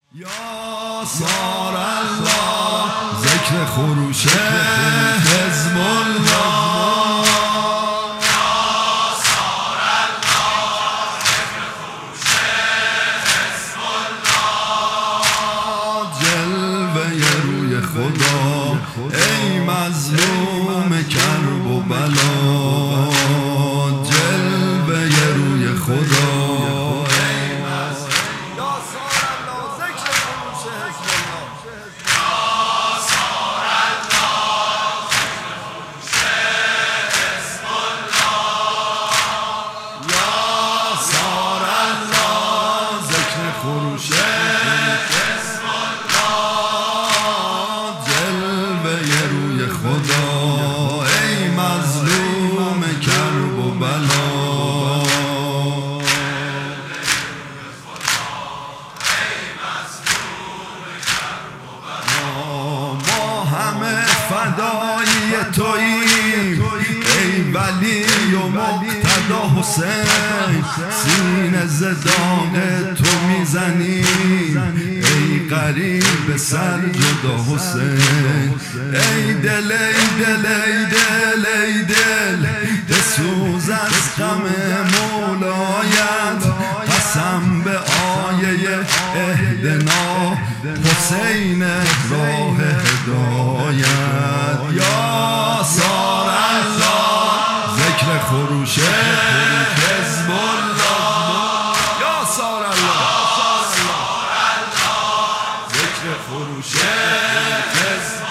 یا سار الله ذکر خروش حزب الله، یا سار الله ذکر خروش حزب الله. جلوه روی خدا ای مظلوم کرب و بلا، جلوه روی خدا خروش حزب الله. جلوه روی خدا ای مظلوم کرب و بلا، ما همه فدایی توییم ای ولی و مقتدا حسین، سینه زدان تو میزنیم ای قریب سر جدا حسین. ای دل ای دل ای دل ای دل بسوز از غم مولایت، قسم به آیه اهدنا حسین راه هدایت. یا سار الله ذکر خروش حزب الله، یا سار الله ذکر خروش حزب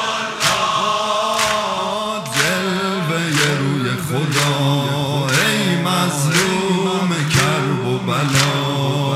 الله. جلوه روی خدا ای مظلوم کرب و بلا،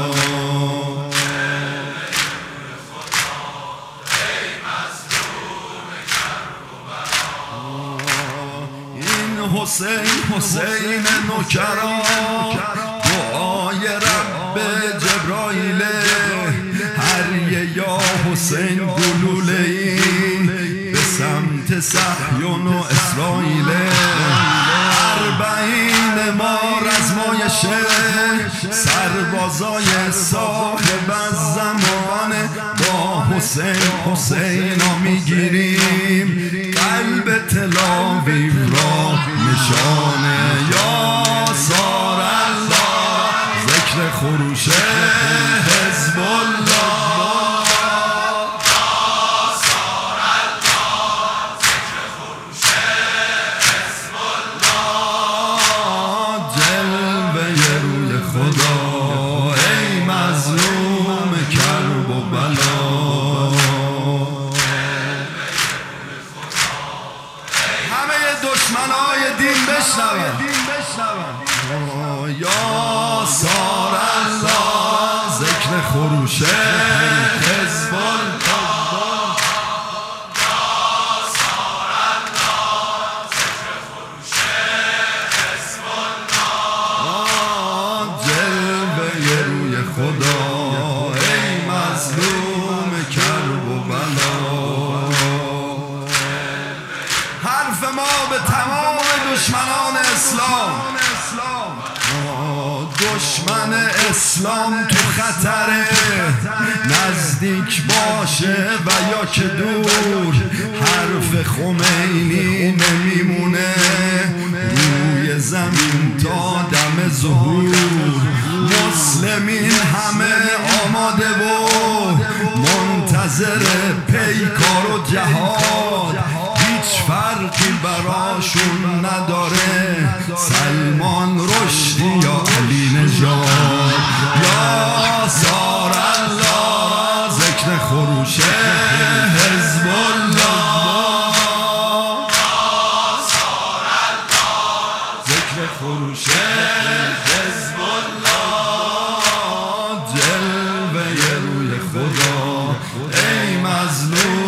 حسین حسین نوکران دعای رب جبرائیل، هر یا حسین گلوله ای به سمت صهیون و اسرائیل. اربعین ما رزمایشه سربازای صاحب از زمان، با حسین حسینا میگیریم قلب تلاویو را نشانه. یا سار الله ذکر خروش حزب الله، یا سار الله ذکر خروش حزب الله. جلوه روی خدا ای مظلوم کرب و بلا، دشمنای دین بشنون. یا سار الله ذکر خروش حزب الله، یا سار الله ذکر خروش حزب الله. جلوه روی خدا ای مظلوم کرب و بلا، حرف ما به تمام دشمنان اسلام، دشمن اسلام تو خطره، نزدیک باشه و یا که دور، حرف خمینی نمیمونه روی زمین تا دم ظهور. مسلمین همه آماده و منتظر پیکار و جهاد، هیچ فرقی براشون نداره سلمان رشدی یا علی نژاد. یا سار الله ذکر خروش حزب الله، یا سار الله ذکر خروش حزب الله. جلوه روی خدا ای مظلوم